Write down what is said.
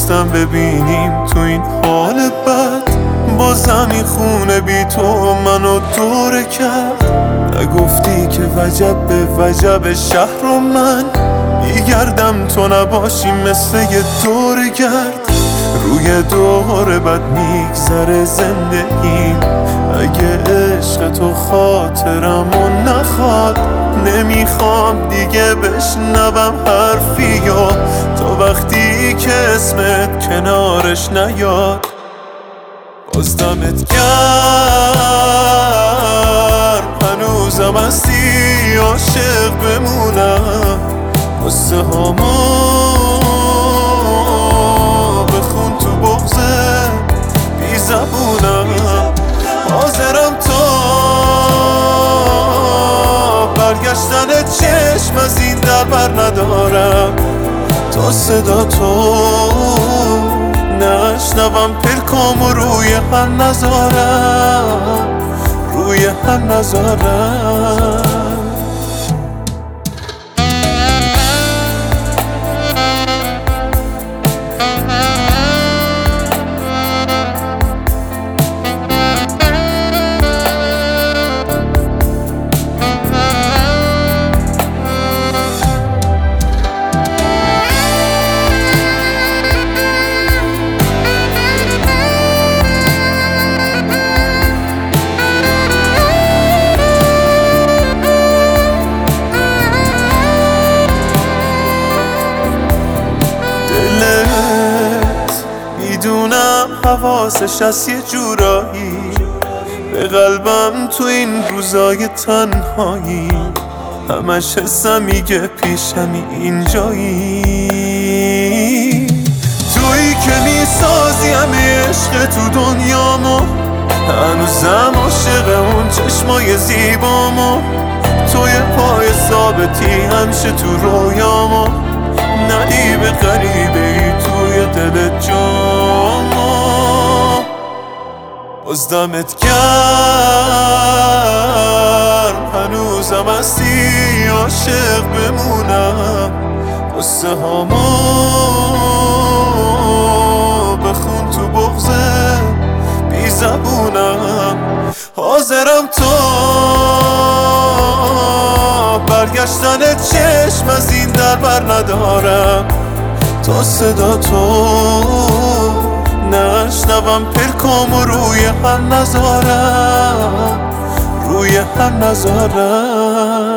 نداشتم ببینیم تو این حال بد. بازم این خونه بی تو منو دوره کرد. نگفتی که وجب به وجب شهر و من میگردم تو نباشی مثل یه دور گرد. روی دور بد میگذره زندگی. اگه عشق تو خاطرمو نخواد نمیخوام دیگه بشنوم حرفی یا تا وقتی که اسمت کنارش نیاد. باز دمت گرم هنوزم هستی عاشق بمونم. قصه هامو بخون تو بغضه بی زبونم. حاضرم تا برگشتن چشم از این در بر ندارم تا صدا تو نشنوم پلکامو روی هم نذارم روی هم نذارم. میدونم حواسش از یه جورایی به قلبم تو این روزای تنهایی. همش حسم میگه پیشمی اینجایی. تویی که میسازی همه عشق تو دنیامو. هنوزم عاشق اون چشمای زیبامو. توی پای ثابتی همیشه تو رویامو. ندیب غریبه ای توی دل جامو. باز دمت گرم هنوزم هستی عاشق بمونم. قصه هامو بخون تو بغضه بی زبونم. حاضرم تا برگشتن چشم از این در بر ندارم تا صدا تو نشنوم پلکامو روی هم نذارم روی هم نذارم.